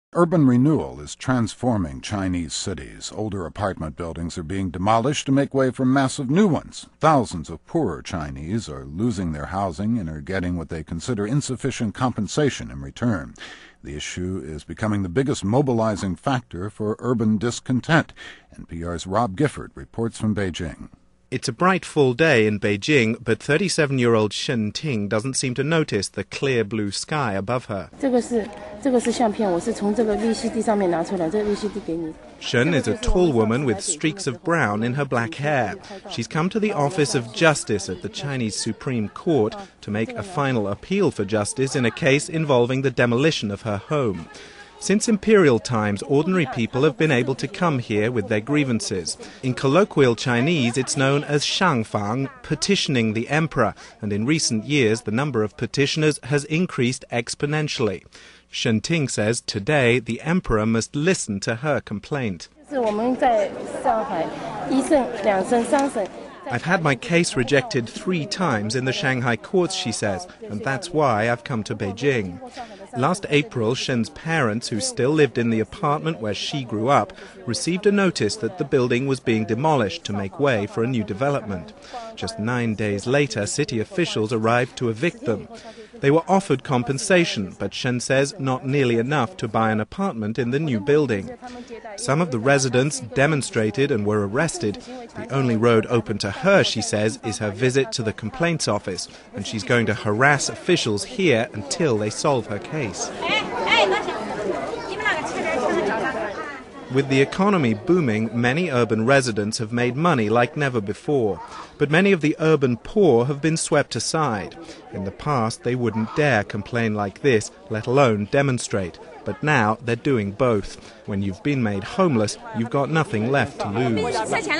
Urban renewal is transforming Chinese cities. Older apartment buildings are being demolished to make way for massive new ones. Thousands of poorer Chinese are losing their housing and are getting what they consider insufficient compensation in return. The issue is becoming the biggest mobilizing factor for urban discontent. NPR's Rob Gifford reports from Beijing. It's a bright fall day in Beijing, but 37-year-old Shen Ting doesn't seem to notice the clear blue sky above her. Shen is a tall woman with streaks of brown in her black hair. She's come to the Office of Justice at the Chinese Supreme Court to make a final appeal for justice in a case involving the demolition of her home. Since imperial times, ordinary people have been able to come here with their grievances. In colloquial Chinese, it's known as shangfang, petitioning the emperor, and in recent years the number of petitioners has increased exponentially. Shen Ting says today the emperor must listen to her complaint. I've had my case rejected 3 times in the Shanghai courts, she says, and that's why I've come to Beijing. Last April, Shen's parents, who still lived in the apartment where she grew up, received a notice that the building was being demolished to make way for a new development. Just 9 days later, city officials arrived to evict them. They were offered compensation, but Shen says not nearly enough to buy an apartment in the new building. Some of the residents demonstrated and were arrested. The only road open to her, she says, is her visit to the complaints office, and she's going to harass officials here until they solve her case. With the economy booming, many urban residents have made money like never before. But many of the urban poor have been swept aside. In the past, they wouldn't dare complain like this, let alone demonstrate. But now they're doing both. When you've been made homeless, you've got nothing left to lose.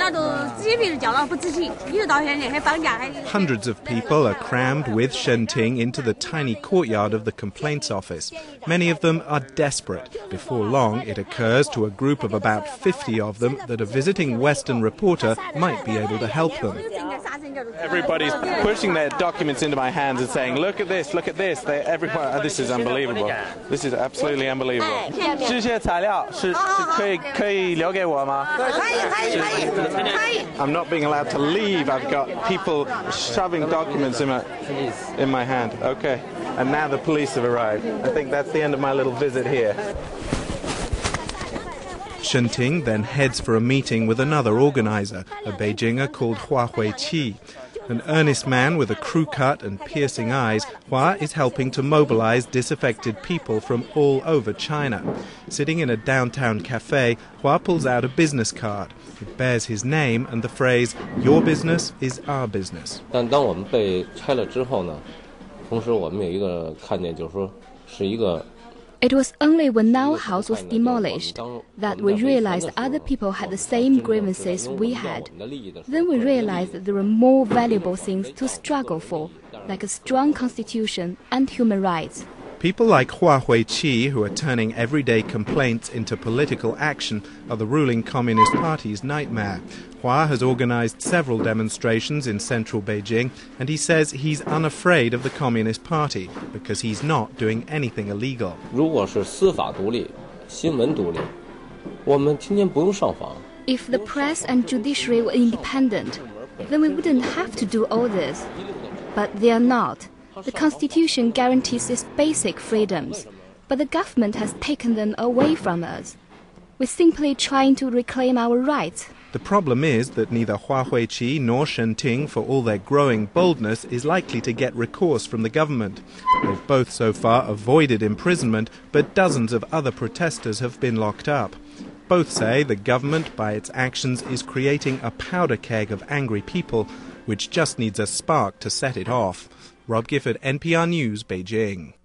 Hundreds of people are crammed with Shen Ting into the tiny courtyard of the complaints office. Many of them are desperate. Before long, it occurs to a group of about 50 of them that a visiting Western reporter might be able to help them. Everybody's pushing their documents into my hands and saying, look at this, everyone, this is unbelievable. This is absolutely unbelievable. I'm not being allowed to leave. I've got people shoving documents in my hand. Okay. And now the police have arrived. I think that's the end of my little visit here. Shen Ting then heads for a meeting with another organizer, a Beijinger called Hua Huiqi. An earnest man with a crew cut and piercing eyes, Hua is helping to mobilize disaffected people from all over China. Sitting in a downtown cafe, Hua pulls out a business card. It bears his name and the phrase, "Your business is our business." It was only when our house was demolished that we realized other people had the same grievances we had. Then we realized that there were more valuable things to struggle for, like a strong constitution and human rights. People like Hua Huiqi, who are turning everyday complaints into political action, are the ruling Communist Party's nightmare. Hua has organized several demonstrations in central Beijing, and he says he's unafraid of the Communist Party because he's not doing anything illegal. If the press and judiciary were independent, then we wouldn't have to do all this. But they are not. The Constitution guarantees these basic freedoms, but the government has taken them away from us. We're simply trying to reclaim our rights. The problem is that neither Hua Huiqi nor Shen Ting, for all their growing boldness, is likely to get recourse from the government. They've both so far avoided imprisonment, but dozens of other protesters have been locked up. Both say the government, by its actions, is creating a powder keg of angry people, which just needs a spark to set it off. Rob Gifford, NPR News, Beijing.